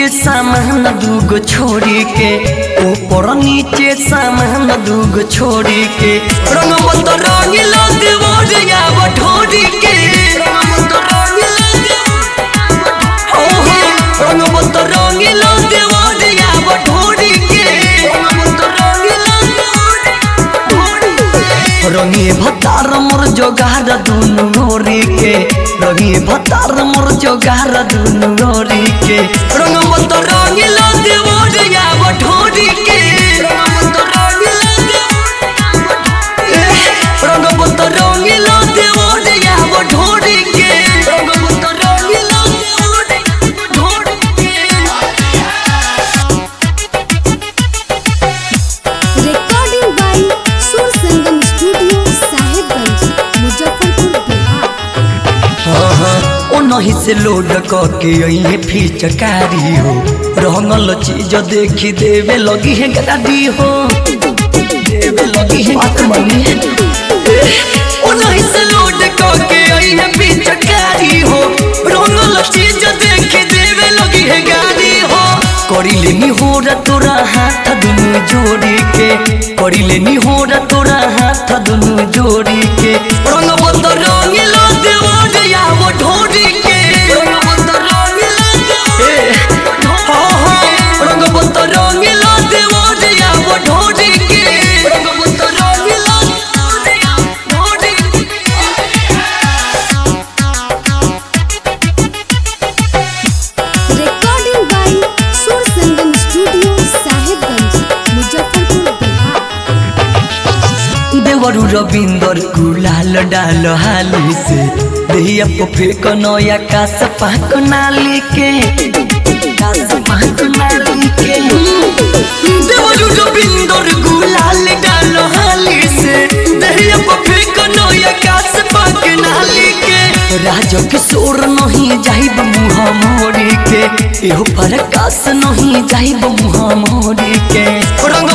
नीचे सामान दूगो छोड़ी के, ऊपर नीचे सामान दूगो छोड़ी के, रंग मत रंग लग मोरिया बठोरी के, रंग मत रंग लग मोरिया बठोरी के, रंगी भतार मोर जोगार दुनु गोरी के, रंगी भतार मोर जोगार दुनु गोरी के, रंग मत रंग लग मोरिया बठोरी के, रंग मत रंग लग मोरिया बठोरी के, रंग मत रंग लग बठोरी के। Recording by Sur Sangam studio Sahibganj Muzaffarpur Bihar. ओ नहीं से लोड करके अइहे फिचकारी हो, रंगल चीज देखी देवे लगी है गाड़ी हो, देवे लगी है बात मानी। ओ नहीं से लोड करके अइहे फिचकारी हो, रंगल चीज देखी देवे लगी है गाड़ी हो। करी लेनी हो तोरा हाथ दुनु जोड़ी के, करी लेनी हो तोरा हाथ दुनु जोड़ी के, रंग बंद रंग लग मोरिया बठोरी के, रंग बंद रंग लग रंग बंद रंग लग मोरिया बठोरी के, रंग बंद रंग लग बठोरी के। Recording by Sur Sangam studio Sahibganj Muzaffarpur Bihar. देवरु रविंदर गुलाल डाल हाली से, देहिया को फेंक नया कास पाक नाली के, कास पाक नाली के। देवरु रविंदर गुलाल डाल हाली से, देहिया को फेंक नया कास पाक नाली के। राज किशोर नहीं जाइब मुँह मोरी के, एहो प्रकाश नहीं जाइब मुँह मोरी के, रंग